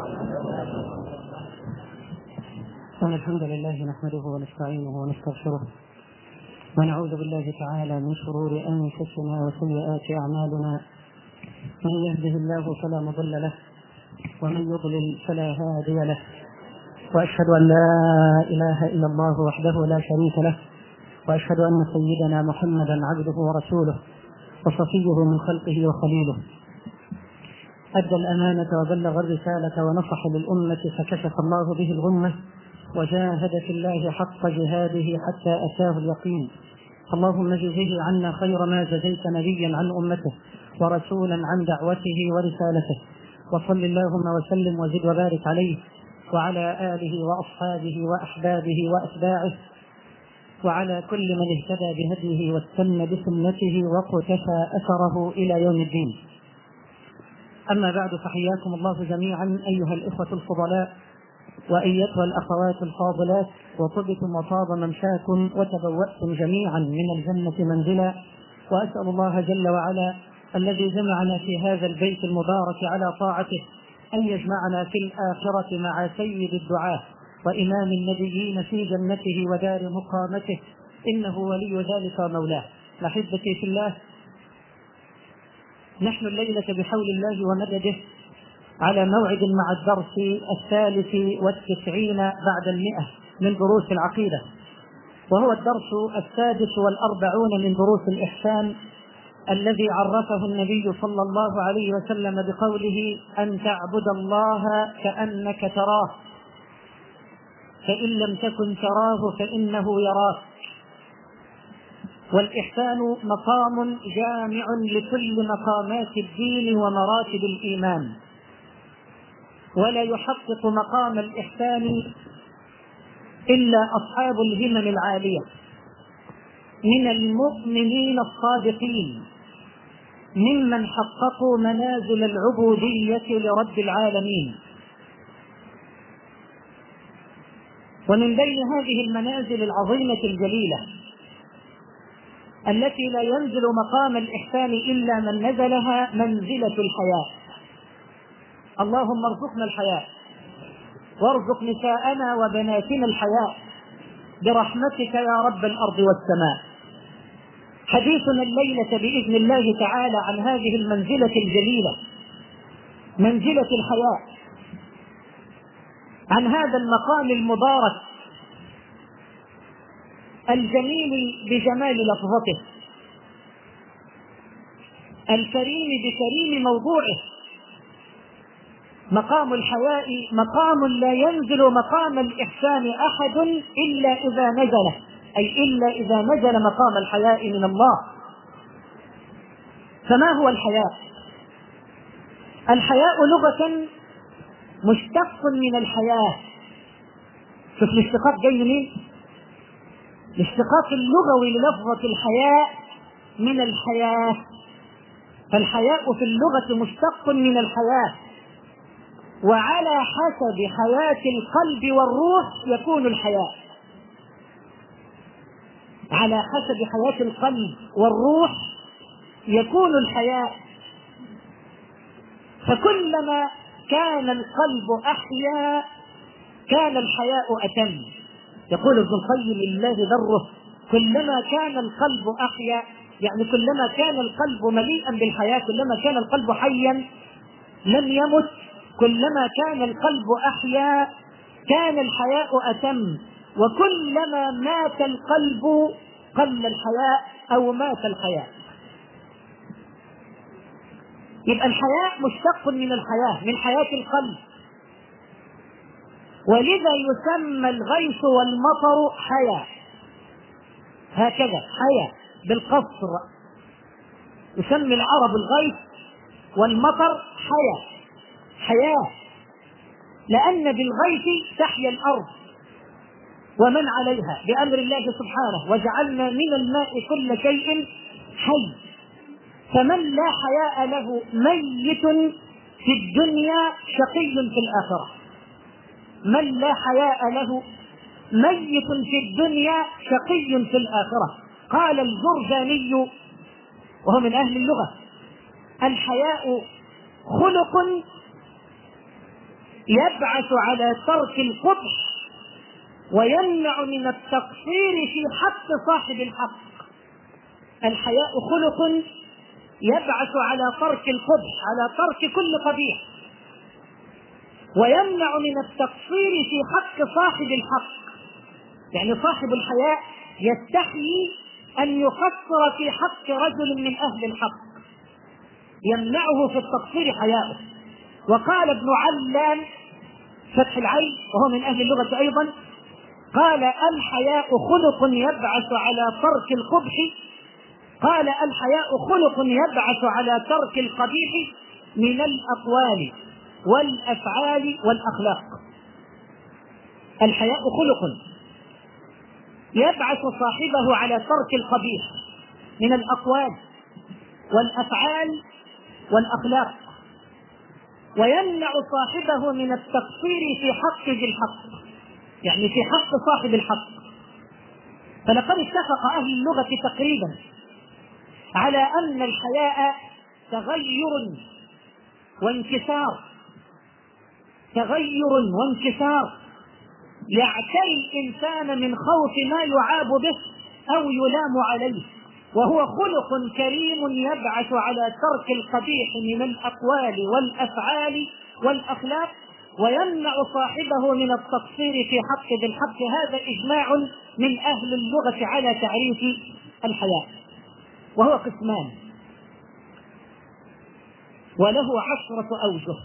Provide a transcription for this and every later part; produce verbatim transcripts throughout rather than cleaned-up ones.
إن الحمد لله نحمده ونستعينه ونستغفره ونعوذ بالله تعالى من شرور أنفسنا وسيئات أعمالنا. من يهده الله فلا مضل له ومن يضلل فلا هادي له، وأشهد أن لا إله إلا الله وحده لا شريك له، وأشهد أن سيدنا محمدا عبده ورسوله وصفيه من خلقه وخليله. أدى الأمانة وبلغ الرسالة ونصح للأمة فكشف الله به الغمة وجاهد في الله حق جهاده حتى أتاه اليقين. اللهم اجزه عنا خير ما جزيت نبيا عن أمته ورسولا عن دعوته ورسالته، وصل اللهم وسلم وزد وبارك عليه وعلى آله وأصحابه وأحبابه وأتباعه وعلى كل من اهتدى بهديه واستنى بسنته وقتفى أثره إلى يوم الدين. أما بعد، فحياكم الله جميعا أيها الإخوة الفضلاء وأيتها الأخوات الفاضلات، وطبتم وطاب ممشاكم وتبوأتم جميعا من الجنة منزلا. وأسأل الله جل وعلا الذي جمعنا في هذا البيت المبارك على طاعته أن يجمعنا في الآخرة مع سيد الدعاة وإمام النبيين في جنته ودار مقامته، إنه ولي ذلك مولاه. أحبتي في الله، نحن الليلة بحول الله ومدده على موعد مع الدرس الثالث والتسعين بعد المئة من دروس العقيدة، وهو الدرس السادس والأربعون من دروس الإحسان الذي عرفه النبي صلى الله عليه وسلم بقوله: أن تعبد الله كأنك تراه فإن لم تكن تراه فإنه يراك. والإحسان مقام جامع لكل مقامات الدين ومراتب الإيمان، ولا يحقق مقام الإحسان إلا أصحاب الهمم العالية من المؤمنين الصادقين ممن حققوا منازل العبودية لرب العالمين. ومن بين هذه المنازل العظيمة الجليلة التي لا ينزل مقام الإحسان إلا من نزلها منزلة الحياء. اللهم ارزقنا الحياء، وارزق نساءنا وبناتنا الحياء برحمتك يا رب الأرض والسماء. حديثنا الليلة بإذن الله تعالى عن هذه المنزلة الجليلة، منزلة الحياء، عن هذا المقام المبارك الجميل بجمال لفظته، الكريم بكريم موضوعه. مقام الحياء مقام لا ينزل مقام الإحسان أحد إلا إذا نزل، أي إلا إذا نزل مقام الحياء من الله. فما هو الحياء؟ الحياء لغة مشتق من الحياة. شوف الاشتقاق جاي منين؟ الاشتقاق اللغوي للفظة الحياء من الحياة. فالحياء في اللغة مشتق من الحياة، وعلى حسب حياة القلب والروح يكون الحياء. على حسب حياة القلب والروح يكون الحياء. فكلما كان القلب أحيا كان الحياء أتم. يقول ابن القيم لله ذره: كلما كان القلب أحيا، يعني كلما كان القلب مليئا بالحياة، كلما كان القلب حيا لم يمت، كلما كان القلب أحيا كان الحياء أتم. وكلما مات القلب قل الحياء أو مات الحياء. يبقى الحياء مشتق من الحياة، من حياة القلب. ولذا يسمى الغيث والمطر حياة، هكذا حياة بالقصر. يسمي العرب الغيث والمطر حياة، حياة، لأن بالغيث تحيا الأرض ومن عليها بأمر الله سبحانه: وجعلنا من الماء كل شيء حي. فمن لا حياء له ميت في الدنيا شقي في الآخرة. من لا حياء له ميت في الدنيا شقي في الآخرة. قال الجرجاني وهو من أهل اللغة: الحياء خلق يبعث على ترك القبح ويمنع من التقصير في حق صاحب الحق. الحياء خلق يبعث على ترك القبح، على ترك كل قبيح، ويمنع من التقصير في حق صاحب الحق. يعني صاحب الحياء يستحيي أن يقصر في حق رجل من أهل الحق، يمنعه في التقصير حياؤه. وقال ابن علام فتح العين وهو من أهل اللغة أيضا، قال الحياء خلق يبعث على ترك القبح، قال الحياء خلق يبعث على ترك القبيح من الأقوال والأفعال والأخلاق. الحياء خلق يبعث صاحبه على ترك القبيح من الأقوال والأفعال والأخلاق، ويمنع صاحبه من التقصير في حق ذي الحق، يعني في حق صاحب الحق. فلقد اتفق أهل اللغة تقريبا على أن الحياء تغير وانكسار، تغير وانكسار يعتري الإنسان من خوف ما يعاب به أو يلام عليه، وهو خلق كريم يبعث على ترك القبيح من الأقوال والأفعال والأخلاق، ويمنع صاحبه من التقصير في حق ذي الحق. هذا إجماع من أهل اللغة على تعريف الحياء، وهو قسمان وله عشرة أوجه.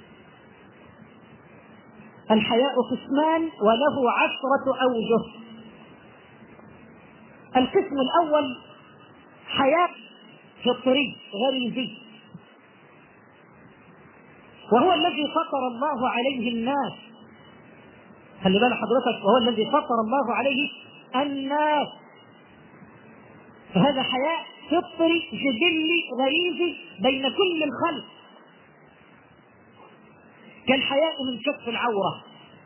الحياء قسمان وله عشرة أوجه. القسم الأول حياء فطري غريزي، وهو الذي فطر الله عليه الناس. خلي بالك حضرتك، وهو الذي فطر الله عليه الناس. فهذا حياء فطري جبلي غريزي بين كل الخلق، كالحياء من كشف العورة،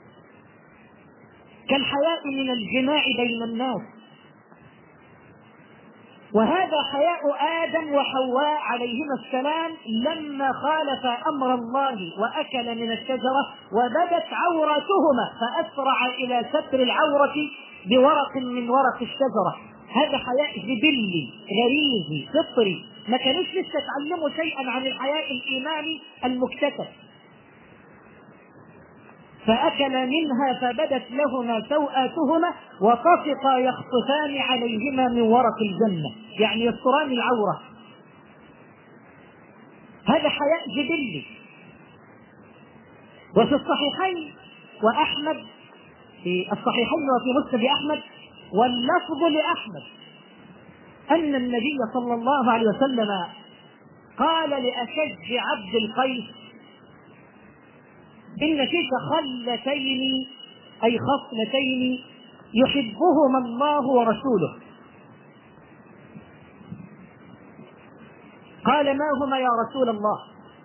كالحياء من الجماع بين الناس. وهذا حياء آدم وحواء عليهما السلام لما خالف أمر الله وأكل من الشجرة وبدت عوراتهما فأسرع إلى ستر العورة بورق من ورق الشجرة. هذا حياء جبلي غريزي فطري، ما كانوش لسه تعلموا شيئا عن الحياء الإيماني المكتسب. فأكل منها فبدت لهما سوآتهما وطفقا يخطفان عليهما من ورق الجنة، يعني يستران العورة. هذا حياء جبلي. وفي الصحيحين وأحمد، في الصحيحين وفي مسند أحمد واللفظ لأحمد، أن النبي صلى الله عليه وسلم قال لأشج عبد القيس: إن فيك خلتين أي خصلتين يحبهما الله ورسوله. قال: ما هما يا رسول الله؟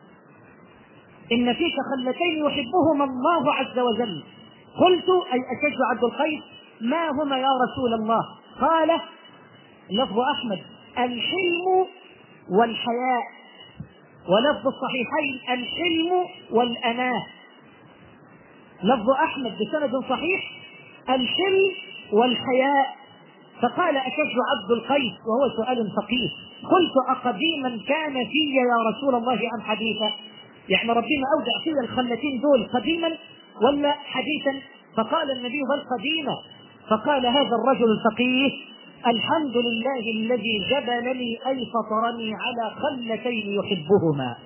إن فيك خلتين يحبهما الله عز وجل. قلت أي أشج عبد القيس: ما هما يا رسول الله؟ قال لفظ أحمد: الحلم والحياء، ولفظ الصحيحين: الحلم والأناة. لفظ أحمد بسند صحيح: الحلم والحياء. فقال أشج عبد القيس وهو سؤال فقيه: قلت: أقديما كان في يا رسول الله أم حديثا؟ يعني ربنا أودع في الخلتين دول قديما ولا حديثا؟ فقال النبي: بل قديما. فقال هذا الرجل الفقيه: الحمد لله الذي جبلني أي فطرني على خلتين يحبهما.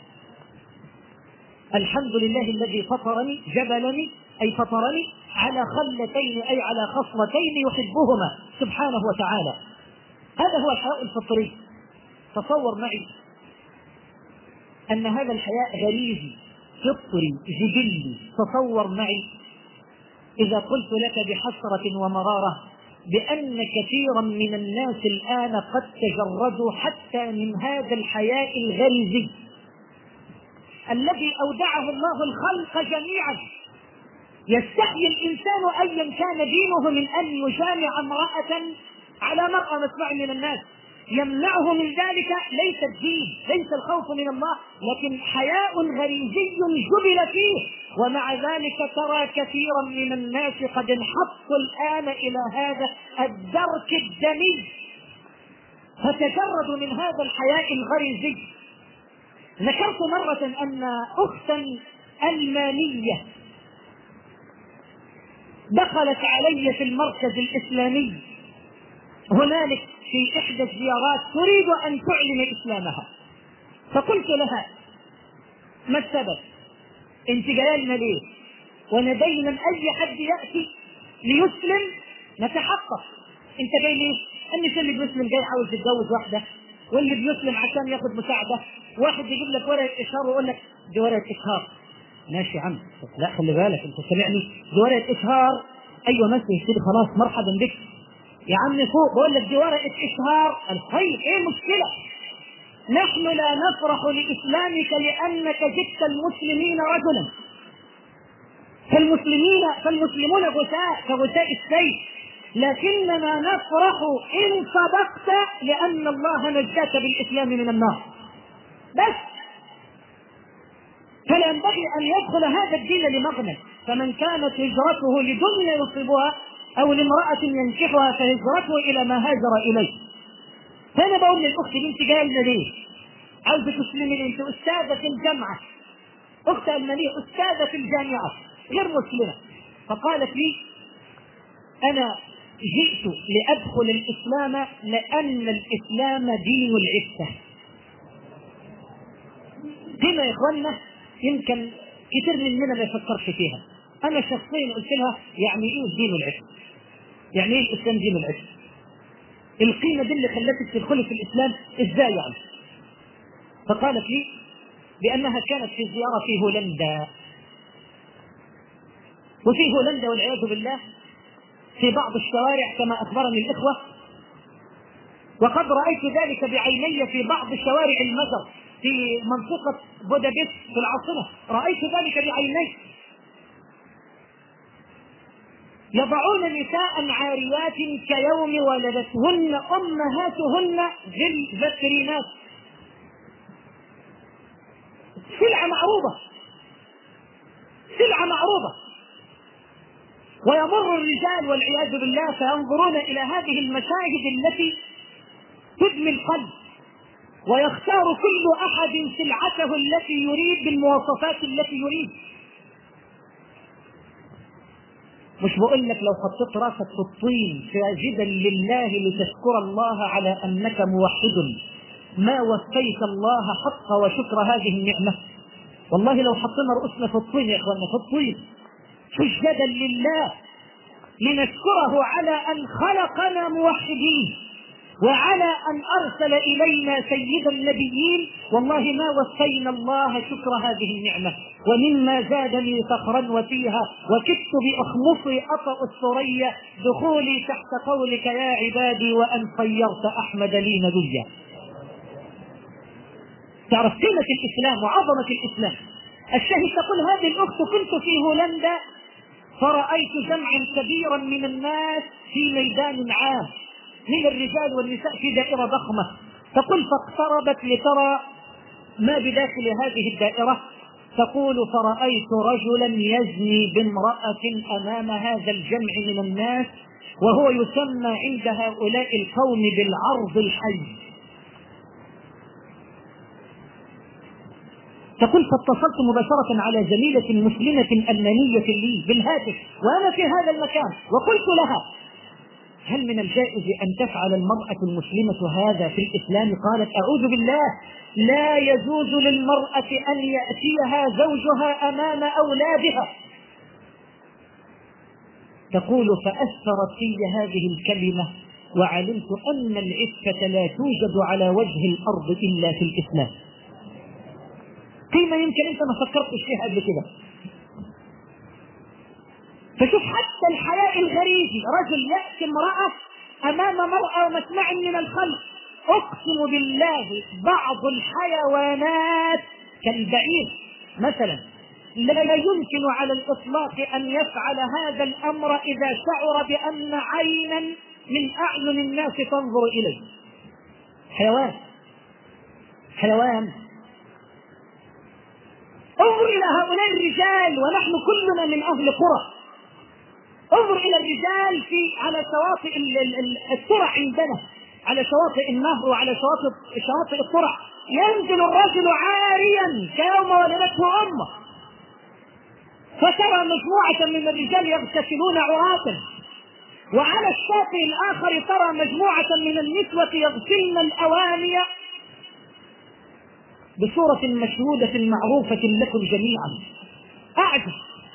الحمد لله الذي فطرني جبلني أي فطرني على خلتين أي على خصلتين يحبهما سبحانه وتعالى. هذا هو الحياء الفطري. تصور معي أن هذا الحياء غريزي فطري جبلي. تصور معي إذا قلت لك بحسرة ومرارة بأن كثيرا من الناس الآن قد تجردوا حتى من هذا الحياء الغريزي الذي أودعه الله الخلق جميعا. يستحيي الإنسان أيا كان دينه من أن يجامع امرأة على مرأى مسمع من الناس. يمنعه من ذلك ليس الدين، ليس الخوف من الله، لكن حياء غريزي جبل فيه. ومع ذلك ترى كثيرا من الناس قد انحطوا الآن إلى هذا الدرك الدني، فتجردوا من هذا الحياء الغريزي. ذكرت مرة أن أختا ألمانية دخلت علي في المركز الإسلامي هنالك في إحدى الزيارات تريد أن تعلن إسلامها، فقلت لها: ما السبب؟ انت جايه لنا ليه؟ وانا دايما اي حد ياتي ليسلم نتحقق، انت جاي ليه؟ ان اللي بيسلم جاي عاوز يتجوز واحده، واللي بيسلم عشان ياخد مساعده، واحد يجيب لك ورقه اشهار ويقول لك دي ورقه اشهار. ماشي يا عم، لا خلي بالك انت سامعني، دي ورقه اشهار. ايوه ماشي يا سيدي خلاص مرحبا بك يا عم فوق، بقول لك دي ورقه اشهار. الخير ايه المشكله؟ نحن لا نفرح لإسلامك لأنك جئت المسلمين رجلا، فالمسلمين فالمسلمون غثاء كغثاء السيف، لكننا نفرح إن صدقت لأن الله نجاك بالإسلام من النار بس. فلا ينبغي أن يدخل هذا الدين لمغنى، فمن كانت هجرته لدنيا يصيبها أو لامرأة ينكحها فهجرته إلى ما هاجر إليه. فأنا بقول للأخت بنتي جاية لنا ليه؟ عاوزة تسلمي، انت أستاذة في الجامعة، أخت ألمانية أستاذة في الجامعة غير مسلمة، فقالت لي: أنا جئت لأدخل الإسلام لأن الإسلام دين العفة. دينا يا إخواننا يمكن كثير مننا ما يفكرش فيها. أنا شخصيا قلت لها: يعني إيه دين العفة؟ يعني إيه الإسلام دين العفة؟ القيمة دي اللي خلتك تدخلي في الإسلام إزاي يعني؟ فقالت لي بأنها كانت في زيارة في هولندا، وفي هولندا والعياذ بالله في بعض الشوارع كما أخبرني الإخوة، وقد رأيت ذلك بعيني في بعض شوارع المجر في منطقة بودابست في العاصمة، رأيت ذلك بعيني، يضعون نساء عاريات كيوم ولدتهن أمهاتهن بالفاترينات، سلعة معروضة سلعة معروضة، ويمر الرجال والعياذ بالله فينظرون إلى هذه المشاهد التي تدمي القلب، ويختار كل أحد سلعته التي يريد بالمواصفات التي يريد. مش بقول لك لو حطيت راسك في الطين ساجدا لله لتشكر الله على أنك موحد ما وفيت الله حق وشكر هذه النعمة؟ والله لو حطينا رؤوسنا في الطين يا اخوانا في الطين سجدا لله لنشكره على ان خلقنا موحدين وعلى ان ارسل الينا سيد النبيين، والله ما وفينا الله شكر هذه النعمة. ومما زادني فخرا وفيها وكدت باخمصي اطأ الثريا دخولي تحت قولك يا عبادي وان خيرت احمد لي نبيا. تعرف قيمة الإسلام وعظمة الإسلام. الشاهد تقول هذه الأخت: كنت في هولندا فرأيت جمعا كبيرا من الناس في ميدان عام من الرجال والنساء في دائرة ضخمة، تقول فاقتربت لترى ما بداخل هذه الدائرة، تقول فرأيت رجلا يزني بامرأة أمام هذا الجمع من الناس، وهو يسمى عند هؤلاء القوم بالعرض الحي. تقول فاتصلت مباشرة على زميلة مسلمة ألمانية لي بالهاتف وأنا في هذا المكان، وقلت لها: هل من الجائز أن تفعل المرأة المسلمة هذا في الإسلام؟ قالت: أعوذ بالله، لا يجوز للمرأة أن يأتيها زوجها أمام أولادها. تقول فأثرت في هذه الكلمة وعلمت أن العفة لا توجد على وجه الأرض إلا في الإسلام. قيمة يمكن أنت ما فكرتش فيها قبل كده. فشوف حتى الحياء الغريزي، رجل يأتي امرأة أمام مرأة ومسمع من الخلق. أقسم بالله بعض الحيوانات كالبعير مثلا لا يمكن على الإطلاق أن يفعل هذا الأمر إذا شعر بأن عينا من أعين الناس تنظر إليه. حيوان حيوان انظر إلى هؤلاء الرجال الرجال ونحن كلنا من أهل قرى. انظر إلى الرجال في على شواطئ الترع عندنا، على شواطئ النهر وعلى شواطئ شواطئ الترع، ينزل الرجل عاريا كيوم ولدته أمه، فترى مجموعة من الرجال يغتسلون عراة، وعلى الشاطئ الآخر ترى مجموعة من النسوة يغسلن الأواني بصورة مشهودة معروفة لكم جميعا. أعجب.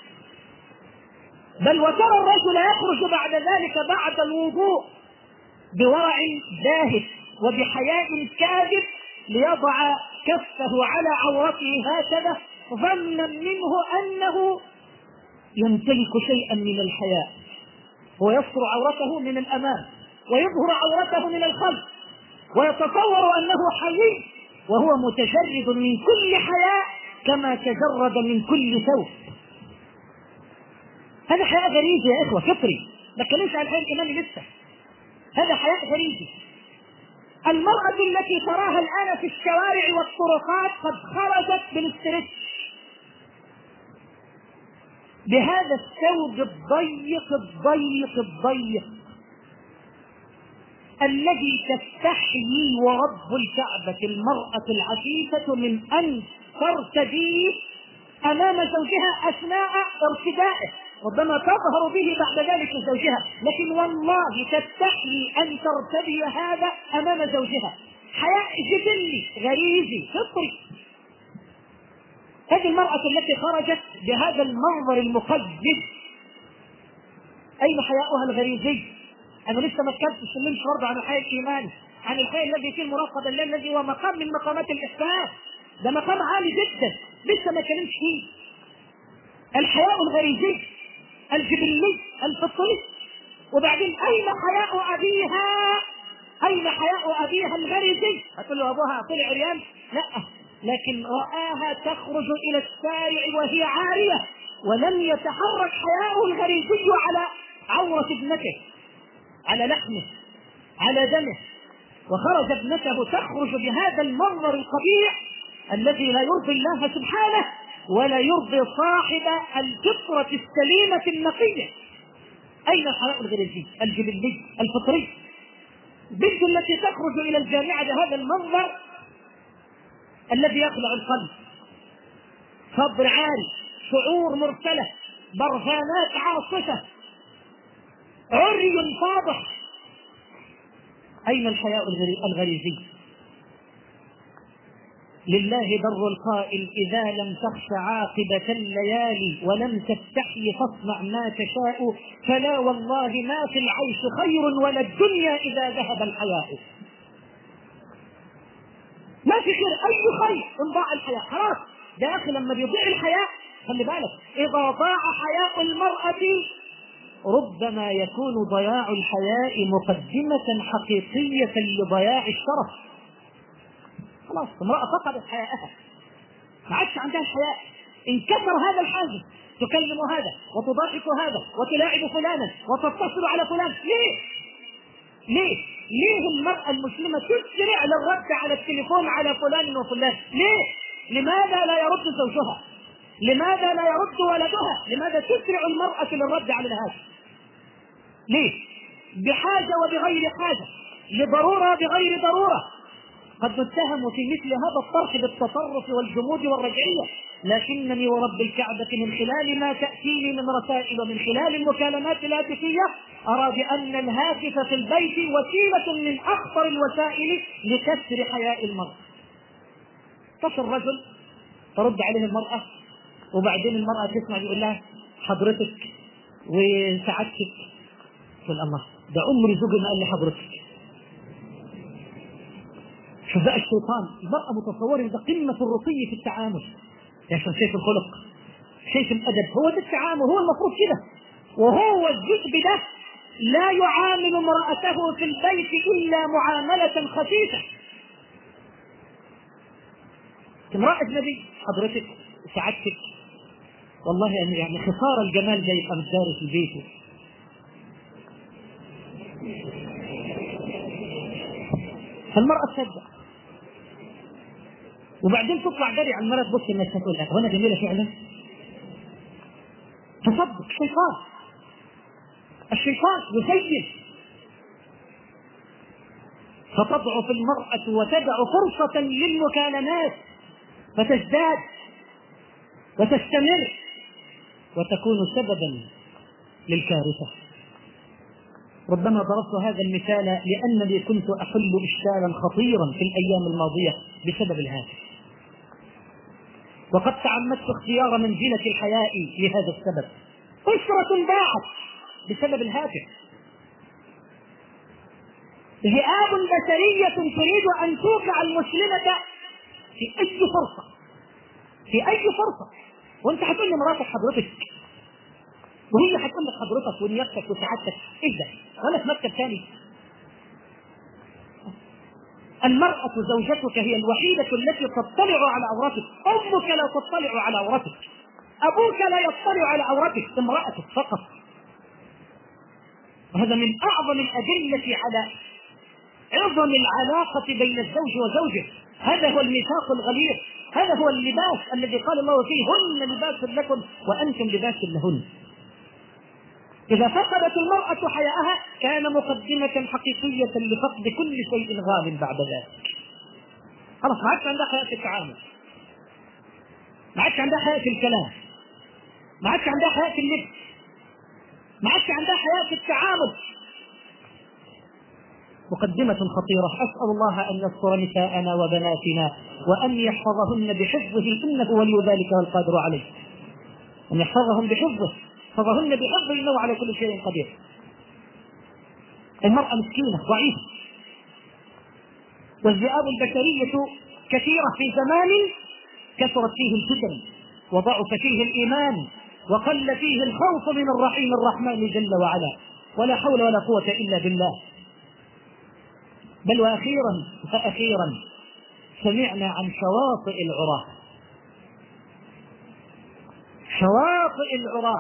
بل وترى الرجل يخرج بعد ذلك بعد الوضوء بورع باهت وبحياء كاذب ليضع كفه على عورته هكذا ظنا منه أنه يمتلك شيئا من الحياء، ويستر عورته من الأمام ويظهر عورته من الخلف، ويتصور أنه حيي وهو متجرد من كل حياء كما تجرد من كل ثوب. هذا حياء غريزي يا إخوة، فطري، ما اتكلمش عن الحياء الإيماني لسه، هذا حياء غريزي. المرأة التي تراها الآن في الشوارع والطرقات قد خرجت بالاسترتش، بهذا الثوب الضيق الضيق الضيق الذي تستحيي ورب الكعبة المرأة العفيفة من أن ترتديه أمام زوجها أثناء ارتدائه، ربما تظهر به بعد ذلك زوجها، لكن والله تستحيي أن ترتدي هذا أمام زوجها. حياء جبلي غريزي فطري. هذه المرأة التي خرجت بهذا المنظر المقزز أين حياؤها الغريزي؟ أنا لسه ما اتكلمتش برضه عن الحياء الإيماني، عن الحياء الذي فيه المراقبة الليل الذي هو مقام من مقامات الإحسان، ده مقام عالي جدا لسه ما اتكلمتش فيه. الحياء الغريزي الجبلي الفطري. وبعدين أين حياء أبيها؟ أين حياء أبيها الغريزي؟ هتقول له أبوها طلع عريان؟ لا، لكن رآها تخرج إلى الشارع وهي عارية، ولم يتحرك حياءه الغريزي على عورة ابنته، على لحمه، على دمه، وخرج ابنته تخرج بهذا المنظر القبيح الذي لا يرضي الله سبحانه ولا يرضي صاحب الفطرة السليمة النقية. أين الحياء الغريزي الجبلي الفطري؟ بنت التي تخرج إلى الجامعة بهذا المنظر الذي يخلع القلب، صبر عالي، شعور مرسلة، برهانات عاصفة، عري فاضح. أين الحياء الغريزي؟ لله در القائل إذا لم تخش عاقبة الليالي ولم تستحي فاصنع ما تشاء، فلا والله ما في العيش خير ولا الدنيا إذا ذهب الحياء. ما في خير، أي خير إن ضاع الحياء خلاص. ده يا أخي لما بيضيع الحياء خلي بالك، إذا ضاع حياء المرأة ربما يكون ضياع الحياء مقدمة حقيقية لضياع الشرف. خلاص امرأة فقدت حياءها، ما عادش عندها الحياء، انكسر هذا الحاجز، تكلم هذا وتضحك هذا وتلاعب فلانا وتتصل على فلان. ليه؟ ليه؟ ليه المرأة المسلمة تسرع للرد على التليفون على فلان وفلان؟ ليه؟ لماذا لا يرد زوجها؟ لماذا لا يرد ولدها؟ لماذا تسرع المرأة للرد على هذا؟ ليه؟ بحاجة وبغير حاجة، لضرورة بغير ضرورة. قد نتهم في مثل هذا الطرح بالتصرف والجمود والرجعية، لكنني ورب الكعبة من خلال ما تأتيني من رسائل ومن خلال المكالمات الهاتفية أرى بأن الهاتف في البيت وسيلة من أخطر الوسائل لكسر حياء المرأة. تصل رجل ترد عليه المرأة، وبعدين المرأة تسمع يقول لها حضرتك وسعادتك، تقول الله ده عمري زوجي ما قال لي حضرتك. شوف بقى الشيطان، المرأة متصورة ده قمة الرقي في التعامل، عشان شايف الخلق، شايف الأدب، هو ده التعامل، هو المفروض كده. وهو الذئب ده لا يعامل امرأته في البيت إلا معاملة خفيفة. امرأة نبي حضرتك سعادتك، والله يعني خسارة الجمال ده يبقى متدارس في بيته. فالمرأة تصدق، وبعدين تطلع جري على المرأة تبص الناس تقول لها وانا جميلة فعلا؟ تصدق شيطان، الشيطان يزين، فتضعف المرأة وتدع فرصة للمكالمات فتزداد وتستمر وتكون سببا للكارثة. ربما ضربت هذا المثال لأنني كنت أحل إشكالا خطيرا في الأيام الماضية بسبب الهاتف، وقد تعمدت اختيار منزلة الحياء لهذا السبب. أسرة باعت بسبب الهاتف، ذئاب بشرية تريد أن توقع المسلمة في أي فرصة، في أي فرصة. وأنت هتقول لي مراتك حضرتك، وهي هتقول لك حضرتك ونيتك وسعادتك، إيه ده؟ ولا في مكتب ثاني؟ المرأة زوجتك هي الوحيدة التي تطلع على عورتك، أمك لا تطلع على عورتك، أبوك لا يطلع على عورتك، امرأتك فقط. وهذا من أعظم الأدلة على عظم العلاقة بين الزوج وزوجه. هذا هو الميثاق الغليظ، هذا هو اللباس الذي قال الله فيه هن لباس لكم وأنتم لباس لهن. إذا فقدت المرأة حياءها كان مقدمة حقيقية لفقد كل شيء غال بعد ذلك. خلاص ما عادش عندها حياء في التعامل، ما عادش عندها حياء في الكلام، ما عادش عندها حياء في اللبس، ما عادش عندها حياء في التعامل. مقدمة خطيرة. أسأل الله أن يستر نساءنا وبناتنا وأن يحفظهن بحفظه إنه ولي ذلك والقادر عليه، أن يحفظهم بحفظه، يحفظهن بحفظه إنه على كل شيء قدير. المرأة مسكينة ضعيفة، والذئاب البشرية كثيرة في زمان كثرت فيه الفتن وضعف فيه الإيمان وقل فيه الخوف من الرحيم الرحمن جل وعلا، ولا حول ولا قوة إلا بالله. بل وأخيرا فأخيرا سمعنا عن شواطئ العراة، شواطئ العراة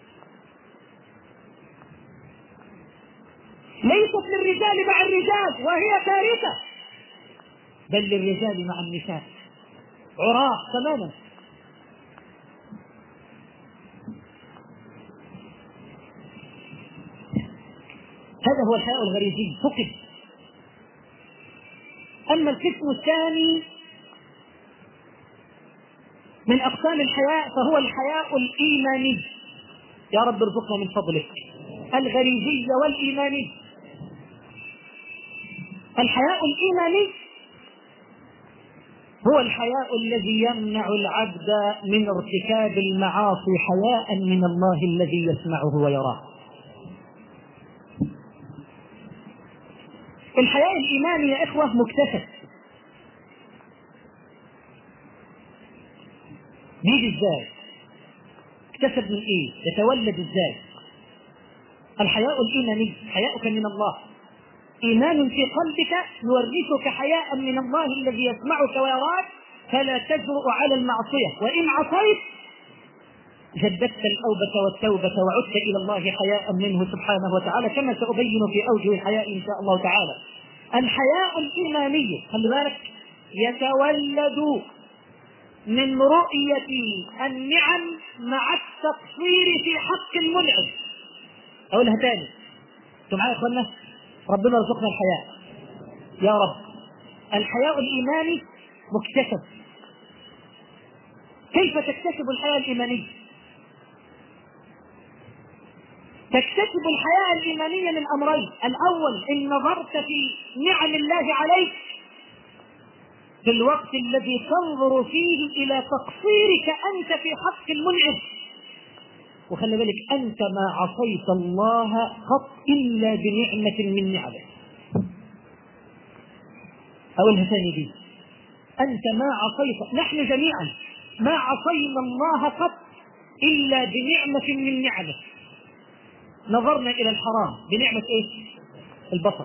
ليست للرجال مع الرجال وهي كارثة، بل للرجال مع النساء، عراة تماما. هذا هو الحياء الغريزي فقد. أما القسم الثاني من أقسام الحياء فهو الحياء الإيماني. يا رب ارزقنا من فضلك الغريزي والإيماني. الحياء الإيماني هو الحياء الذي يمنع العبد من ارتكاب المعاصي حياء من الله الذي يسمعه ويراه. الحياء الإيماني يا إخوة مكتسب، بيجي ازاي؟ اكتسب من ايه؟ يتولد ازاي؟ الحياء الإيماني حياؤك من الله، إيمان في قلبك يورثك حياء من الله الذي يسمعك ويراك، فلا تجرؤ على المعصية، وإن عصيت جددت الأوبة والتوبة وعدت إلى الله حياء منه سبحانه وتعالى، كما سأبين في أوجه الحياء إن شاء الله تعالى. الحياء الإيماني خلي بالك يتولد من رؤية النعم مع التقصير في حق المنعم. أقولها تاني، انتم معايا يا اخوانا؟ ربنا يرزقنا الحياء يا رب. الحياء الإيماني مكتسب. كيف تكتسب الحياء الإيماني؟ تكتسب الحياء الإيمانية من أمرين: الأول إن نظرت في نعم الله عليك في الوقت الذي تنظر فيه إلى تقصيرك أنت في حق المنعم. وخلي بالك أنت ما عصيت الله قط إلا بنعمة من نعمه. أولها ثاني دي، أنت ما عصيت، نحن جميعا ما عصينا الله قط إلا بنعمة من نعمه. نظرنا إلى الحرام بنعمة إيه؟ البصر.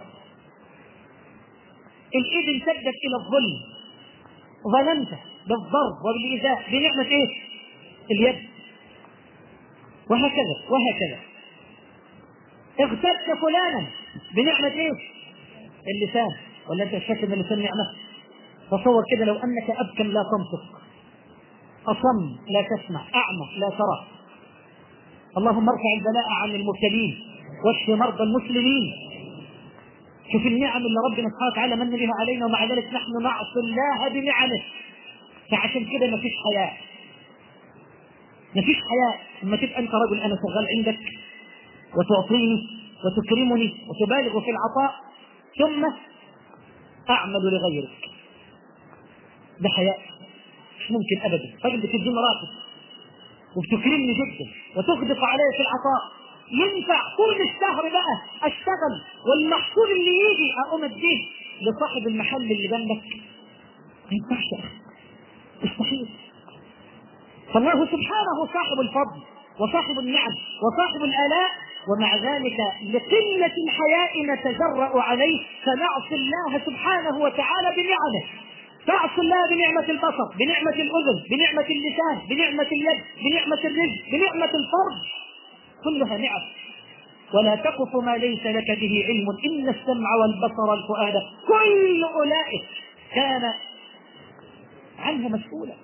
الإيد امتدت إلى الظلم، ظلمت بالضرب وبالإيذاء بنعمة إيه؟ اليد. وهكذا وهكذا. اغتبت فلانا بنعمة إيه؟ اللسان. ولا أنت شاكر من اللسان نعمة؟ تصور كده لو أنك أبكم لا تنطق، أصم لا تسمع، أعمى لا ترى، اللهم ارفع البلاء عن المبتلين واشف مرضى المسلمين. شوف النعم اللي ربنا سبحانه وتعالى من بها علينا، ومع ذلك نحن نعصي الله بنعمه. فعشان كده مفيش حياء، مفيش حياء. لما تبقى انت رجل انا شغال عندك وتعطيني وتكرمني وتبالغ في العطاء ثم اعمل لغيرك، ده حياء؟ مش ممكن ابدا. راجل بتديني راتب وبتكرمني جدا وتغدق علي في العطاء، ينفع طول الشهر بقى اشتغل والمحصول اللي يجي اقوم اديه لصاحب المحل اللي جنبك؟ ما ينفعش، مستحيل. فالله سبحانه صاحب الفضل وصاحب النعم وصاحب الآلاء، ومع ذلك لقلة الحياء نتجرأ عليه فنعصي الله سبحانه وتعالى بنعمه. تعصي الله بنعمة البصر، بنعمة الأذن، بنعمة اللسان، بنعمة اليد، بنعمة الرجل، بنعمة الفرج، كلها نعم. ولا تقف ما ليس لك به علم إن السمع والبصر والفؤاد كل أولئك كان عنه مسؤولا.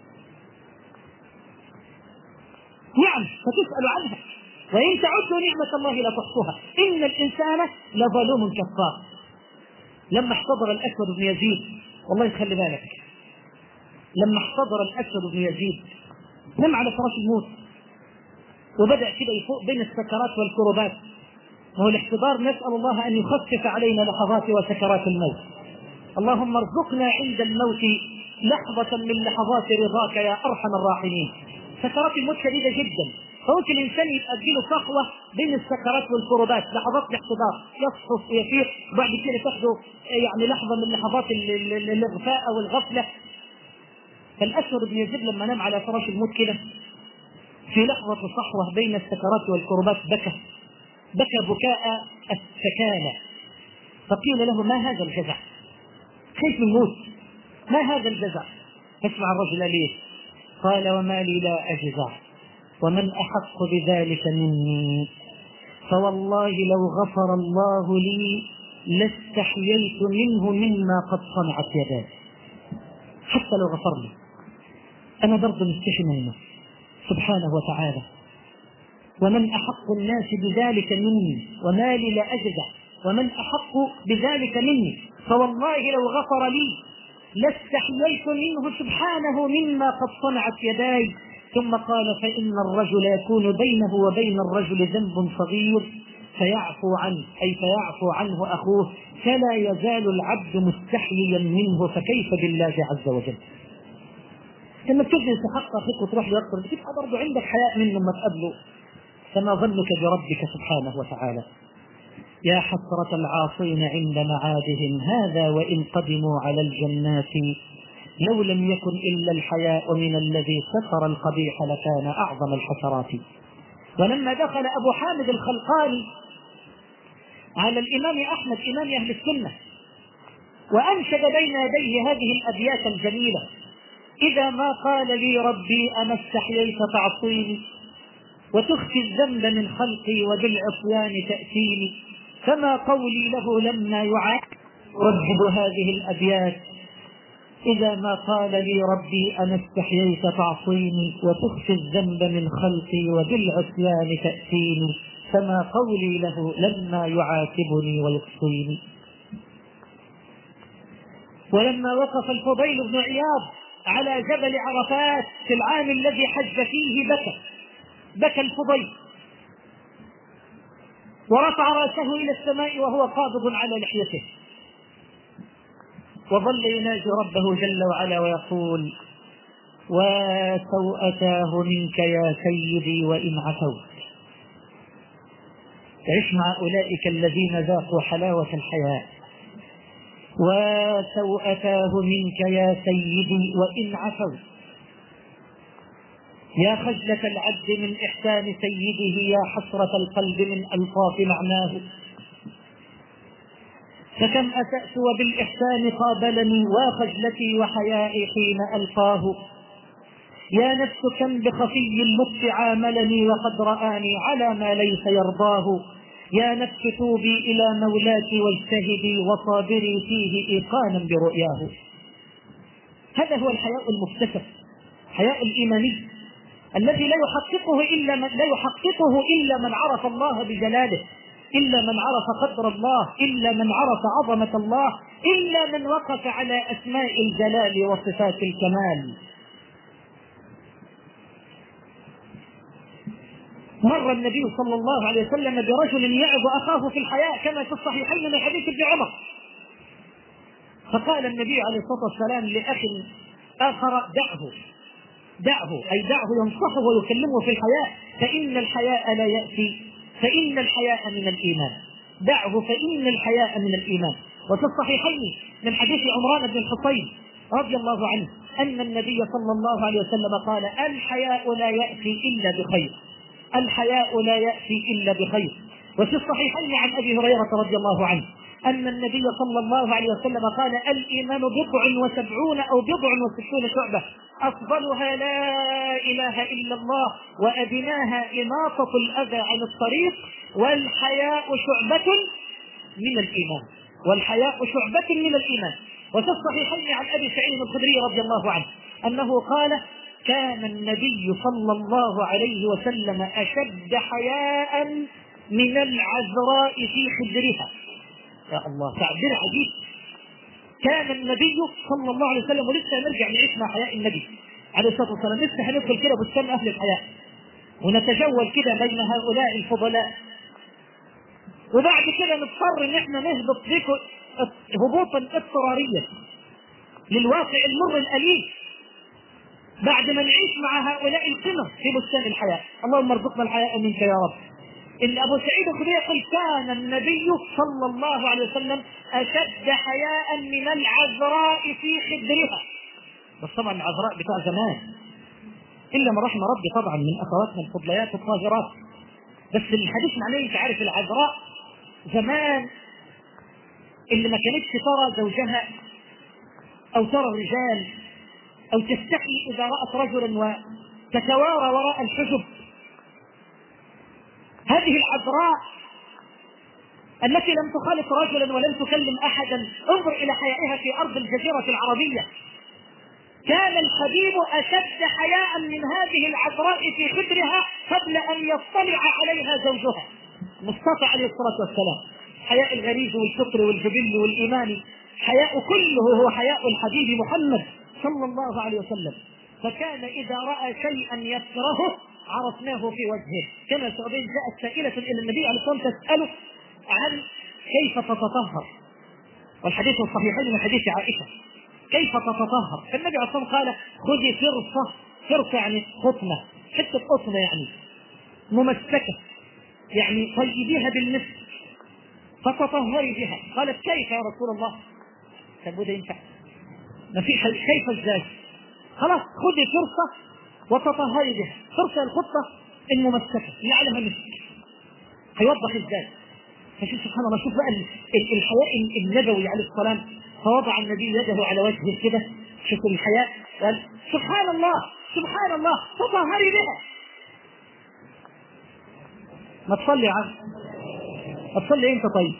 نعم فتسأل عنها، وإن تعدوا نعمة الله لا تحصوها إن الإنسان لظلوم كفار. لما احتضر الأسود بن يزيد، والله خلي بالك، لما احتضر الأسود بن يزيد نم على فراش الموت وبدأ كده يفوق بين السكرات والكربات. وهو الاحتضار نسأل الله أن يخفف علينا لحظات وسكرات الموت. اللهم ارزقنا عند الموت لحظة من لحظات رضاك يا أرحم الراحمين. سكرات الموت شديدة جدا، فممكن الإنسان يبقى له صحوة بين السكرات والكربات، لحظات الاحتضار، يصحف ويفيق، وبعد كده تاخده يعني لحظة من لحظات الإغفاء أو الغفلة. فالأسود بن يزيد لما نام على فراش الموت كده في لحظة صحوة بين السكرات والكربات بكى بكى بكاء السكانة. فقيل له ما هذا الجزع؟ خايف من الموت، ما هذا الجزع؟ اسمع الرجل ليه؟ قال وما لي لا أجزع ومن أحق بذلك مني، فوالله لو غفر الله لي لاستحييت منه مما قد صنعت يداي. حتى لو غفر لي أنا برضه مستحي منه سبحانه وتعالى. ومن أحق الناس بذلك مني وما لي لا أجزع ومن أحق بذلك مني، فوالله لو غفر لي لاستحييت منه سبحانه مما قد صنعت يداي. ثم قال فإن الرجل يكون بينه وبين الرجل ذنب صغير فيعفو عنه، أي فيعفو عنه أخوه، فلا يزال العبد مستحييا منه، فكيف بالله عز وجل؟ لما تجلس تحقق أخيك وتروح له أكثر تبقى برضه عندك حياء منه ما تقابله، فما ظنك بربك سبحانه وتعالى؟ يا حسرة العاصين عند معادهم هذا وإن قدموا على الجنات لو لم يكن إلا الحياء من الذي ستر القبيح لكان أعظم الحسرات. ولما دخل أبو حامد الخلقاني على الإمام أحمد إمام أهل السنة وأنشد بين يديه هذه الأبيات الجميلة: إذا ما قال لي ربي أما استحييت تعصيني وتخفي الذنب من خلقي وبالعصيان تأتيني، فما قولي له لما يعاد ردد هذه الأبيات: إذا ما قال لي ربي أنا استحييت تعصيني وتخفي الذنب من خلقي وبالعصيان تأتيني، فما قولي له لما يعاتبني ويقصيني. ولما وقف الفضيل بن عياض على جبل عرفات في العام الذي حج فيه بكى بكى الفضيل ورفع رأسه إلى السماء وهو قابض على لحيته، وظل يناجي ربه جل وعلا ويقول: وسوءتاه منك يا سيدي وإن عفوت. عش مع أولئك الذين ذاقوا حلاوة الحياة. وسوءتاه منك يا سيدي وإن عفوت، يا خجلة العبد من إحسان سيده، يا حسرة القلب من ألطاف معناه. فكم أسأت وبالإحسان قابلني وخجلتي وحيائي حين ألقاه. يا نفس كم بخفي اللطف عاملني وقد رآني على ما ليس يرضاه. يا نفس توبي إلى مولاك واجتهدي وصابري فيه إيقانا برؤياه. هذا هو الحياء المكتسب، حياء الإيماني. الذي لا يحققه إلا من لا يحققه إلا من عرف الله بجلاله، إلا من عرف قدر الله، إلا من عرف عظمة الله، إلا من وقف على أسماء الجلال وصفات الكمال. مر النبي صلى الله عليه وسلم برجل يعظ أخاه في الحياة كما في الصحيحين من حديث ابن عمر، فقال النبي عليه الصلاة والسلام لأخ آخر: دعه دعه أي دعه ينصحه ويكلمه في الحياء، فإن الحياء لا يأتي فإن الحياء من الإيمان. دعه فإن الحياء من الإيمان. وفي الصحيحين من حديث عمران بن الحصين رضي الله عنه أن النبي صلى الله عليه وسلم قال: الحياء لا يأتي إلا بخير، الحياء لا يأتي إلا بخير. وفي الصحيحين عن أبي هريرة رضي الله عنه أن النبي صلى الله عليه وسلم قال: الإيمان بضع وسبعون أو بضع وستون شعبة، أفضلها لا إله إلا الله، وأدناها إماطة الأذى عن الطريق، والحياء شعبة من الإيمان، والحياء شعبة من الإيمان. وفي الصحيحين عن أبي سعيد الخدري رضي الله عنه أنه قال: كان النبي صلى الله عليه وسلم أشد حياء من العذراء في خدرها. يا الله، تعبير عجيب. كان النبي صلى الله عليه وسلم، ولسه نرجع نعيش مع حياء النبي عليه الصلاة والسلام، لسه هندخل كده بستان أهل الحياء ونتجول كده بين هؤلاء الفضلاء، وبعد كده نضطر ان احنا نهبط بكم هبوطا اضطراريا للواقع المر الأليم بعد ما نعيش مع هؤلاء القمم في بستان الحياء. اللهم ارزقنا الحياء منك يا رب. إن أبو سعيد الخدري يقول: كان النبي صلى الله عليه وسلم أشد حياء من العذراء في خدرها. بس طبعا العذراء بتاع زمان، إلا من رحم ربي طبعا من أخواتنا الفضليات الطاهرات، بس الحديث معناه أنت عارف العذراء زمان اللي ما كانتش ترى زوجها أو ترى الرجال أو تستحي إذا رأت رجلا وتتوارى وراء الحجب. هذه العذراء التي لم تخالط رجلا ولم تكلم أحدا، انظر إلى حيائها في أرض الجزيرة العربية. كان الحبيب أشد حياء من هذه العذراء في خدرها قبل أن يطلع عليها زوجها مصطفى عليه الصلاة والسلام. حياء الغريز والفطر والجبل والإيمان، حياء كله هو حياء الحبيب محمد صلى الله عليه وسلم. فكان إذا رأى شيئا يكرهه عرفناه في وجهه، كما سعودين جاءت سائلة إلى النبي عليه الصلاة والسلام تسأله عن كيف تتطهر، والحديث الصحيحين من حديث عائشة كيف تتطهر، فالنبي عليه الصلاة والسلام قال: خذي فرصة، فرصة يعني قطنة، حتة قطنة يعني ممسكة، يعني طيبيها بالمسك فتطهري بها. قالت: كيف يا رسول الله؟ طب وده ينفع؟ ما في شيء، كيف ازاي؟ خلاص خذي فرصة وتطهري بها، فرصة الخطة الممسكة اللي عليها مسك. هيوضح ازاي؟ فشوف سبحان الله، شوف بقى الحياء النبوي عليه السلام. فوضع النبي يده على وجهه كده، شوف الحياء، قال: سبحان الله سبحان الله تطهري بها. ما تصلي عنه، ما تصلي انت. طيب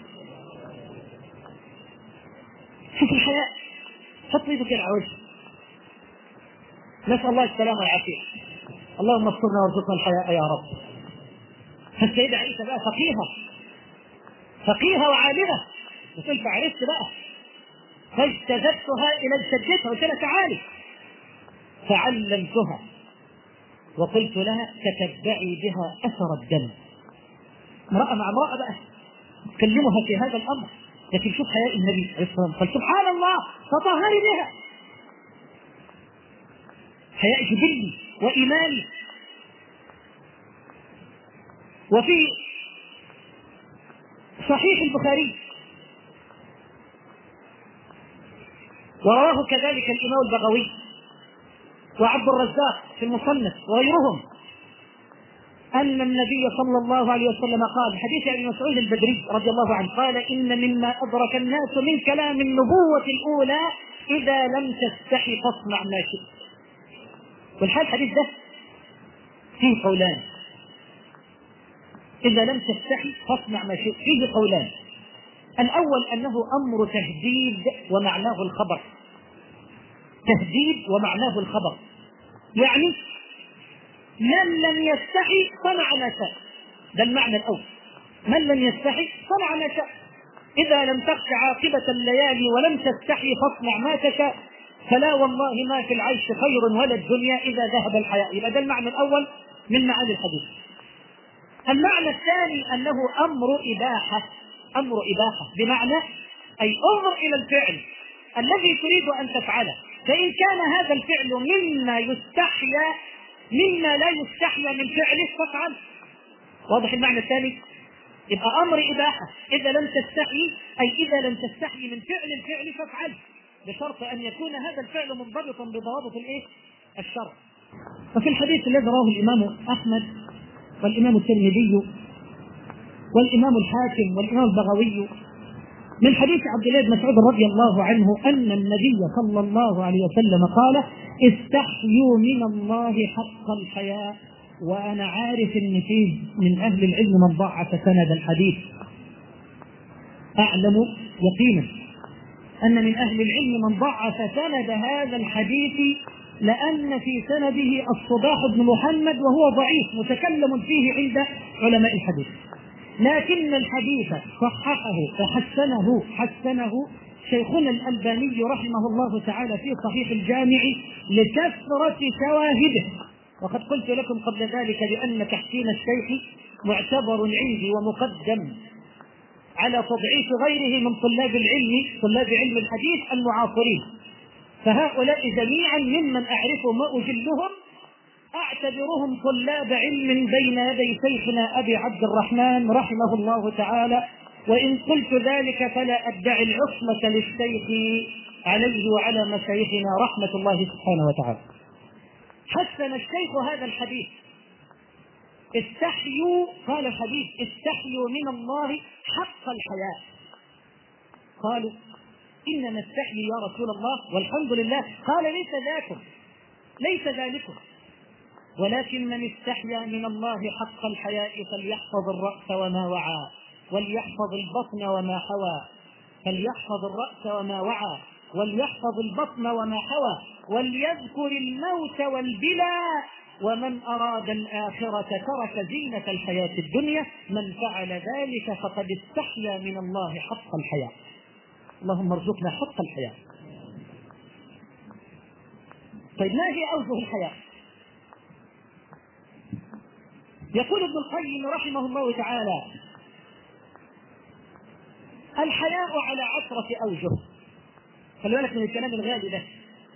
شوف الحياء، حط ايدك على وجهه. نسأل الله السلامة والعافية. اللهم استرنا وارزقنا الحياء يا رب. فالسيدة عائشة بقى فقيهة فقيهة وعالمة، وقلت عرفت بقى، فاجتذبتها إلى السجدتها وقلت لها: تعالي. فعلمتها وقلت لها: تتبعي بها أثر الدم. امرأة مع امرأة بقى تكلمها في هذا الأمر، لكن شوف حياء النبي عليه الصلاة والسلام، قال: سبحان الله تطهري بها. حياء جبلي وإيماني. وفي صحيح البخاري ورواه كذلك الإمام البغوي وعبد الرزاق في المصنف وغيرهم أن النبي صلى الله عليه وسلم قال، حديث أبي مسعود البدري رضي الله عنه، قال: إن مما أدرك الناس من كلام النبوة الأولى: إذا لم تستحي فاصنع ما شئت. والحال الحديث ده فيه قولان: إذا لم تستحي فاصنع ما شئت، فيه قولان. الأول أنه أمر تهديد ومعناه الخبر، تهديد ومعناه الخبر، يعني من لم يستحي صنع ما شاء. ده المعنى الأول، من لم يستحي صنع ما شاء. إذا لم تخش عاقبة الليالي ولم تستحي فاصنع ما تشاء، فلا والله ما في العيش خير ولا الدنيا إذا ذهب الحياء. يبقى ده المعنى الأول من معاني الحديث. المعنى الثاني أنه أمر إباحة، أمر إباحة بمعنى أي انظر إلى الفعل الذي تريد أن تفعله، فإن كان هذا الفعل مما يستحيا مما لا يستحيا من فعله فافعل. واضح المعنى الثاني؟ يبقى أمر إباحة، إذا لم تستحي أي إذا لم تستحي من فعل الفعل فافعل، بشرط أن يكون هذا الفعل منضبطا بضوابط الإيه؟ الشرع. وفي الحديث الذي رواه الإمام أحمد والإمام الترمذي والإمام الحاكم والإمام البغوي من حديث عبد الله بن مسعود رضي الله عنه أن النبي صلى الله عليه وسلم قال: استحيوا من الله حق الحياء. وأنا عارف إن فيه من أهل العلم من ضعف سند الحديث، أعلم يقينا أن من أهل العلم من ضعف سند هذا الحديث، لأن في سنده الصباح بن محمد وهو ضعيف متكلم فيه عند علماء الحديث، لكن الحديث صححه وحسنه حسنه شيخنا الألباني رحمه الله تعالى في صحيح الجامع لكثرة شواهده. وقد قلت لكم قبل ذلك بأن تحسين الشيخ معتبر عندي ومقدم على تضعيف غيره من طلاب العلم، طلاب علم الحديث المعاصرين. فهؤلاء جميعا ممن أعرف ما أجلهم أعتبرهم طلاب علم بين يدي شيخنا أبي عبد الرحمن رحمه الله تعالى، وإن قلت ذلك فلا أدعي العصمة للشيخ عليه وعلى مشايخنا رحمة الله سبحانه وتعالى. حسن الشيخ هذا الحديث، استحيوا، قال الحديث: استحيوا من الله حق الحياء. قالوا: إننا نستحيي يا رسول الله والحمد لله. قال: ليس ذاكم ليس ذلكم، ولكن من استحيا من الله حق الحياء فليحفظ الرأس وما وعى، وليحفظ البطن وما حوى، فليحفظ الرأس وما وعى، وليحفظ البطن وما حوى، وليذكر الموت والبلى، ومن أراد الآخرة ترك زينة الحياة الدنيا، من فعل ذلك فقد استحيا من الله حق الحياء. اللهم ارزقنا حق الحياء. طيب ما هي أوجه الحياء؟ يقول ابن القيم رحمه الله تعالى: الحياء على عشرة أوجه. خلي بالك من الكلام الغالي ده.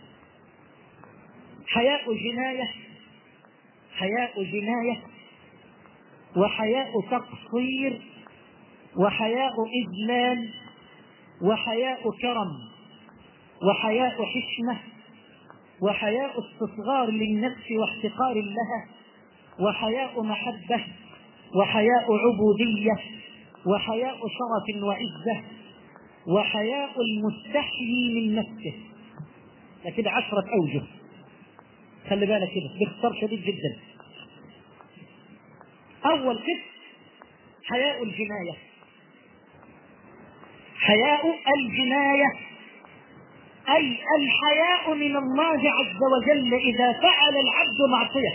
حياء جناية، حياء جناية، وحياء تقصير، وحياء إذلال، وحياء كرم، وحياء حشمة، وحياء استصغار للنفس واحتقار لها، وحياء محبة، وحياء عبودية، وحياء شرف وعزة، وحياء المستحيي من نفسه. لكن عشرة أوجه، خلي بالك كده باختصار شديد جدا. أول قسم حياء الجناية. حياء الجناية أي الحياء من الله عز وجل إذا فعل العبد معصية.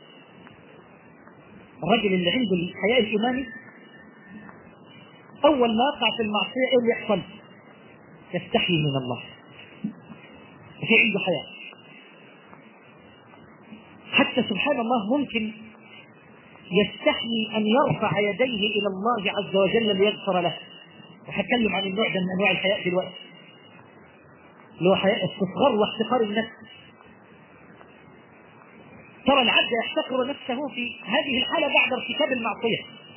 الرجل اللي عنده الحياء الإيماني أول ما يقع في المعصية إيه اللي يحصل؟ يستحي من الله، في عنده حياء. حتى سبحان الله ممكن يستحي أن يرفع يديه إلى الله عز وجل ليغفر له. وهتكلم عن النوع ده من أنواع الحياء دلوقتي، اللي هو حياء استصغار واحتقار النفس. ترى العبد يحتقر نفسه في هذه الحالة بعد ارتكاب المعصية.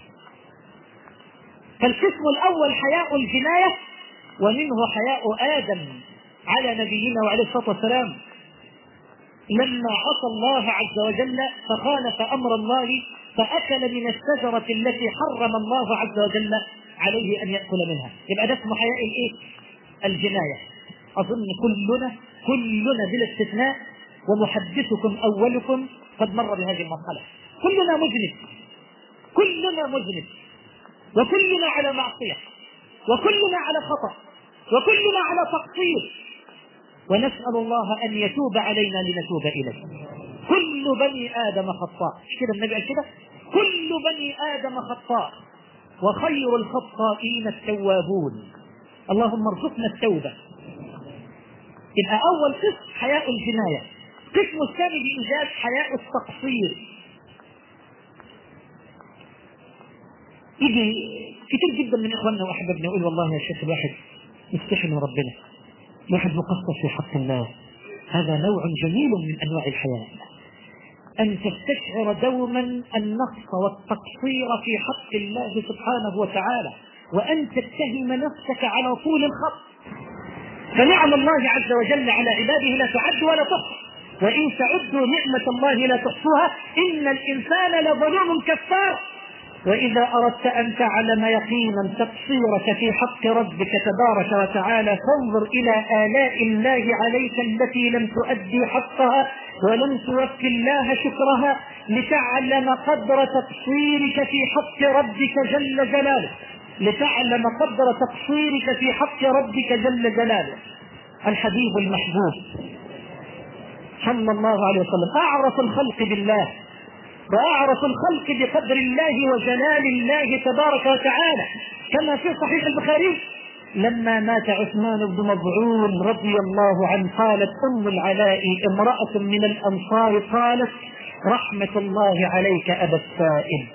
فالقسم الأول حياء الجناية، ومنه حياء آدم على نبينا وعليه الصلاة والسلام لما عصى الله عز وجل فخالف أمر الله فأكل من الشجرة التي حرم الله عز وجل عليه أن يأكل منها. يبقى ده اسمه حياء الإيه؟ الجناية. أظن كلنا كلنا بلا استثناء، ومحدثكم أولكم قد مر بهذه المرحلة. كلنا مذنب، كلنا مذنب، وكلنا على معصية، وكلنا على خطأ، وكلنا على تقصير، ونسأل الله أن يتوب علينا لنتوب إليه. كل بني آدم خطاء. مش كده النبي قال كده؟ كل بني آدم خطاء وخير الخطائين التوابون. اللهم ارزقنا التوبة. يبقى أول قسم حياء الجناية. القسم الثاني بإيجاد حياء التقصير. يجي كتير جدا من إخواننا وأحبابنا يقول والله يا شيخ الواحد يستحي من ربنا، الواحد مقصر في حق الله. هذا نوع جميل من أنواع الحياء، أن تستشعر دوما النقص والتقصير في حق الله سبحانه وتعالى، وأن تتهم نفسك على طول الخط. فنعم الله عز وجل على عباده لا تعد ولا تحصى، وإن تعدوا نعمة الله لا تحصوها إن الإنسان لظلوم كفار. وإذا أردت أن تعلم يقينا تقصيرك في حق ربك تبارك وتعالى فانظر إلى آلاء الله عليك التي لم تؤدي حقها ولم توفي الله شكرها، لتعلم قدر تقصيرك في حق ربك جل جلاله، لتعلم قدر تقصيرك في حق ربك جل جلاله. الحبيب المحبوب صلى الله عليه وسلم أعرف الخلق بالله وأعرف الخلق بقدر الله وجلال الله تبارك وتعالى، كما في صحيح البخاري لما مات عثمان بن مظعون رضي الله عنه قالت أم العلاء امرأة من الأنصار قالت رحمة الله عليك أبا السائب،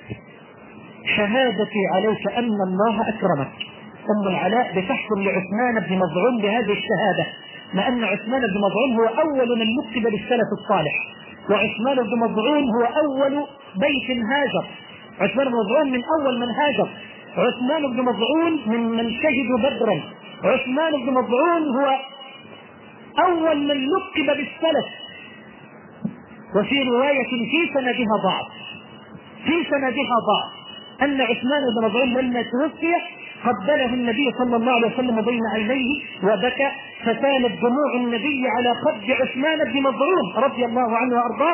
شهادتي عليك أن الله أكرمك. أم العلاء بتحكم لعثمان بن مظعون بهذه الشهادة، لأن عثمان بن مظعون هو أول من لقب بالسلف الصالح، وعثمان بن مظعون هو أول بيت هاجر. عثمان بن مظعون من أول من هاجر. عثمان بن مظعون من من شهدوا بدرا. عثمان بن مظعون هو أول من لقب بالسلف. وفي رواية في سندها ضعف في سندها ضعف أن عثمان بن مظعون لما توفي قبله النبي صلى الله عليه وسلم بين عينيه وبكى، فسالت دموع النبي على خد عثمان بن مظعون رضي الله عنه وأرضاه،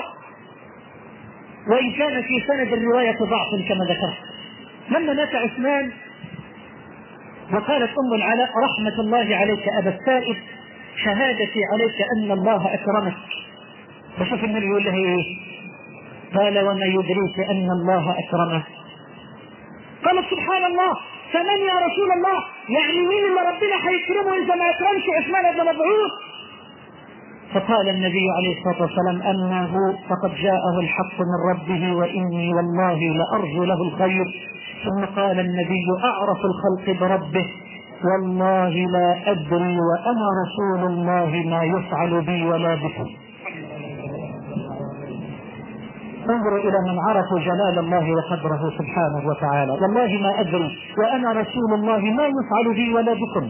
وإن كان في سند الرواية ضعف كما ذكرت. لما مات عثمان وقالت أم العلاء رحمة الله عليك أبا السائب، شهادتي عليك أن الله أكرمك. فشوف النبي يقول له إيه؟ قال وما يدريك أن الله أكرمه؟ قالت سبحان الله، فمن يا رسول الله؟ يعني مين اللي ربنا هيكرمه إذا ما أكرمش عثمان بن مظعون؟ فقال النبي عليه الصلاة والسلام أنه فقد جاءه الحق من ربه وإني والله لأرجو له الخير. ثم قال النبي أعرف الخلق بربه والله لا أدري وأنا رسول الله ما يفعل بي ولا بكم. انظروا إلى من عرفوا جلال الله وقدره سبحانه وتعالى، والله ما أدري وأنا رسول الله ما يفعل بي ولا بكم.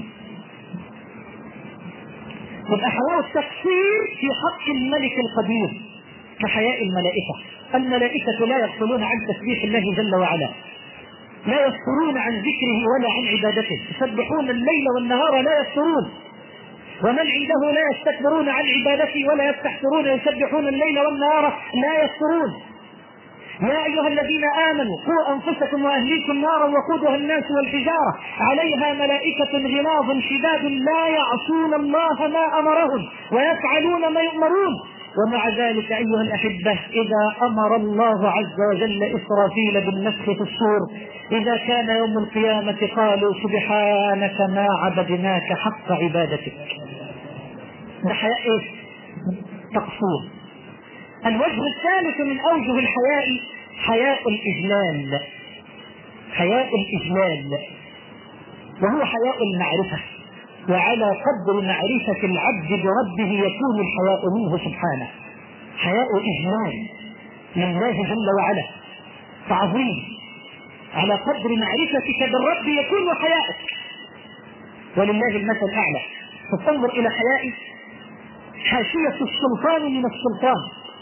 والأحوال التقصير في حق الملك القدير كحياء الملائكة. الملائكة لا يغفلون عن تسبيح الله جل وعلا، لا يفترون عن ذكره ولا عن عبادته، يسبحون الليل والنهار لا يفترون، ومن عنده لا يستكبرون عن عبادته ولا يستحسرون، يسبحون الليل والنهار لا يفترون. يا أيها الذين آمنوا قوا أنفسكم وأهليكم نارا وقودها الناس والحجارة عليها ملائكة غلاظ شداد لا يعصون الله ما أمرهم ويفعلون ما يؤمرون. ومع ذلك أيها الأحبة إذا أمر الله عز وجل إسرافيل بالنفخ في الصور إذا كان يوم القيامة قالوا سبحانك ما عبدناك حق عبادتك. ده حياء إيه؟ تقصير. الوجه الثالث من أوجه الحياء حياء الإجلال. حياء الإجلال وهو حياء المعرفة، وعلى قدر معرفة العبد بربه يكون الحياء منه سبحانه. حياء إجلال لله جل وعلا، تعظيم. على قدر معرفتك بالرب يكون حياءك، ولله المثل الأعلى. فتنظر إلى حياء حاشية السلطان من السلطان،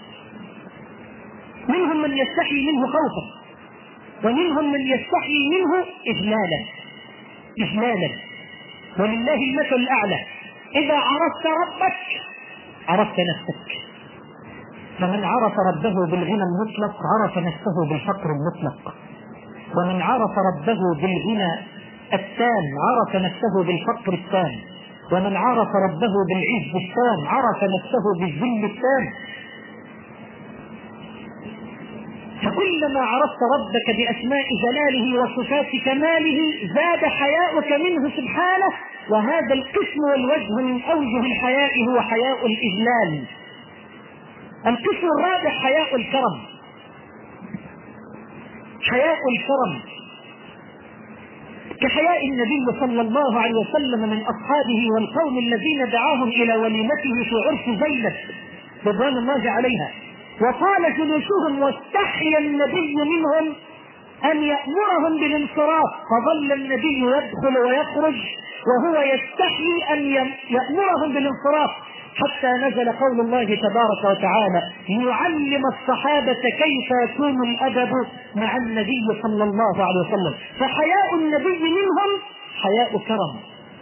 منهم من يستحي منه خوفا ومنهم من يستحي منه إجلالا إجلالا ولله المثل الأعلى. إذا عرفت ربك عرفت نفسك، فمن عرف ربه بالغنى المطلق عرف نفسه بالفقر المطلق، ومن عرف ربه بالغنى التام عرف نفسه بالفقر التام، ومن عرف ربه بالعز التام عرف نفسه بالذل التام. كلما عرفت ربك بأسماء جلاله وصفات كماله زاد حياؤك منه سبحانه. وهذا القسم والوجه من أوجه الحياء هو حياء الإجلال. القسم الرابع حياء الكرم. حياء الكرم كحياء النبي صلى الله عليه وسلم من أصحابه والقوم الذين دعاهم إلى وليمته في عرس زينب رضوان الله عليها، وطال جلوسهم واستحيا النبي منهم أن يأمرهم بالانصراف، فظل النبي يدخل ويخرج وهو يستحي أن يأمرهم بالانصراف، حتى نزل قول الله تبارك وتعالى ليعلم الصحابة كيف يكون الأدب مع النبي صلى الله عليه وسلم. فحياء النبي منهم حياء كرم.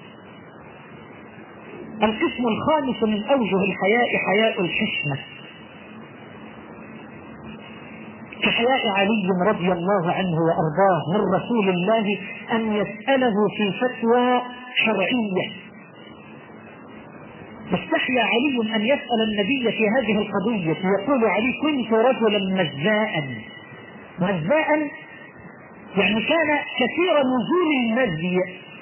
القسم الخامس من أوجه الحياء حياء الحشمة، كحياء علي رضي الله عنه وأرضاه من رسول الله أن يسأله في فتوى شرعية. استحيا علي أن يسأل النبي في هذه القضية. يقول علي: كنت رجلا مزاء. مزاء يعني كان كثير نزول المزي.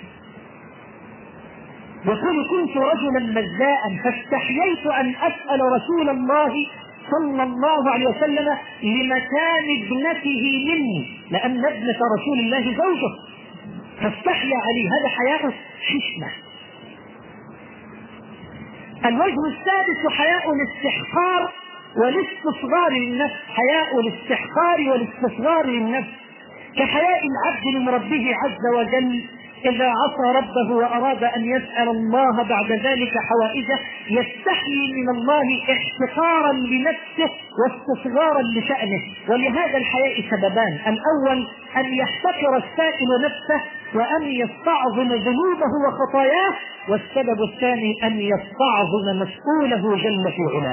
يقول: كنت رجلا مزاء فاستحييت أن أسأل رسول الله صلى الله عليه وسلم لمكان ابنته مني، لأن ابنة رسول الله زوجه، فاستحيا علي. هذا حياء حشمة. الوجه السادس حياء الاستحقار والاستصغار للنفس. حياء الاستحقار والاستصغار للنفس كحياء العبد من ربه عز وجل إذا عصى ربه وأراد أن يسأل الله بعد ذلك حوائجه، يستحيي من الله احتقارا لنفسه واستصغارا لشأنه. ولهذا الحياء سببان: الأول أن يحتقر السائل نفسه وأن يستعظم ذنوبه وخطاياه، والسبب الثاني أن يستعظم مسؤوله جل في علاه.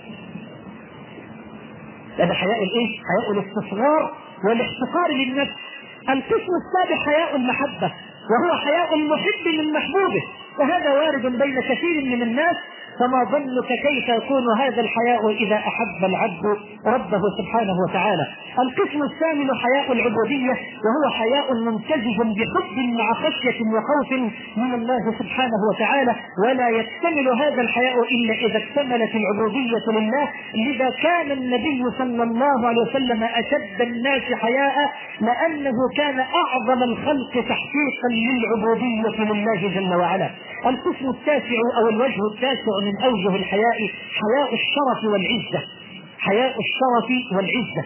هذا حياء الايه؟ حياء الاستصغار والاحتقار للنفس. القسم السابع حياء المحبة، وهو حياء المحب من محبوبه، وهذا وارد بين كثير من الناس. فما ظنك كيف يكون هذا الحياء إذا أحب العبد ربه سبحانه وتعالى. القسم الثامن حياء العبودية، وهو حياء ممتزج بحب مع خشية وخوف من الله سبحانه وتعالى، ولا يكتمل هذا الحياء إلا إذا اكتملت العبودية لله. لذا كان النبي صلى الله عليه وسلم أشد الناس حياء، لأنه كان أعظم الخلق تحقيقا للعبودية لله جل وعلا. القسم التاسع أو الوجه التاسع من أوجه الحياء حياء الشرف والعزة. حياء الشرف والعزة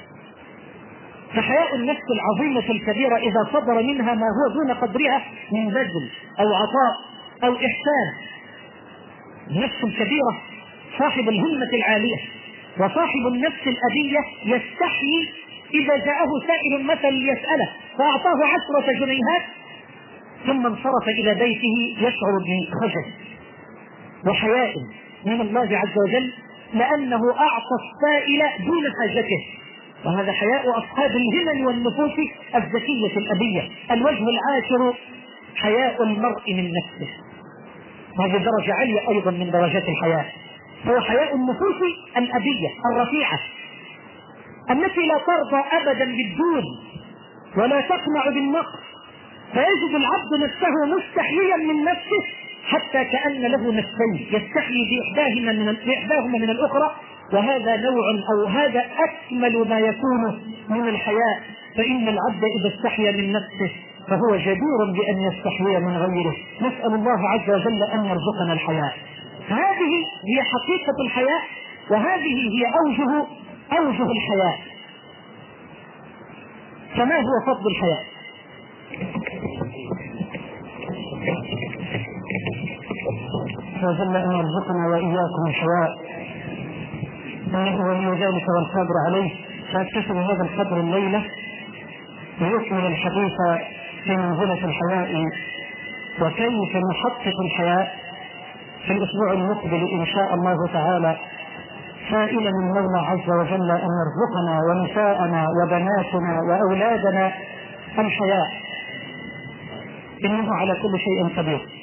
فحياء النفس العظيمة الكبيرة إذا صدر منها ما هو دون قدرها من بذل أو عطاء أو إحسان. النفس الكبيرة صاحب الهمة العالية وصاحب النفس الأبية يستحيي إذا جاءه سائل مثلا ليسأله فأعطاه عشرة جنيهات ثم انصرف إلى بيته يشعر بخجل وحياء من الله عز وجل، لأنه أعطى السائل دون حاجته. وهذا حياء أصحاب الهمم والنفوس الذكية الأبية. الوجه العاشر حياء المرء من نفسه، هذه درجة عالية أيضا من درجات الحياء. هو حياء النفوس الأبية الرفيعة التي لا ترضى أبدا بالدون ولا تقنع بالنقص، فيجد العبد نفسه مستحيا من نفسه حتى كأن له نفسين يستحيي بإحداهما من, بإحداهما من الأخرى. وهذا نوع أو هذا أكمل ما يكون من الحياء، فإن العبد إذا استحيا من نفسه فهو جدير بأن يستحيي من غيره. نسأل الله عز وجل أن يرزقنا الحياء. هذه هي حقيقة الحياء، وهذه هي أوجه أوجه الحياء. فما هو فضل الحياء؟ وجل أن يرزقنا وإياكم الحياء، إنه ولي ذلك والقادر عليه. فأكتسب هذا القدر الليلة ليكمل الحديث في منزلة الحياء وكيف نحقق الحياء في الأسبوع المقبل إن شاء الله تعالى، سائلا المولى عز وجل أن يرزقنا ونساءنا وبناتنا وأولادنا الحياء، إنه على كل شيء قدير.